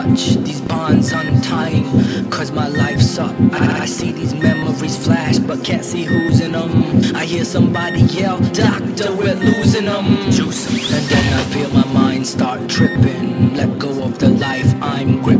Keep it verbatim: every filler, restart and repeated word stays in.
watch these bonds untying, cause my life's up. I, I see these memories flash, but can't see who's in them. I hear somebody yell, doctor, we're losing them. Juice 'em. And then I feel my mind start tripping. Let go of the life I'm gripping.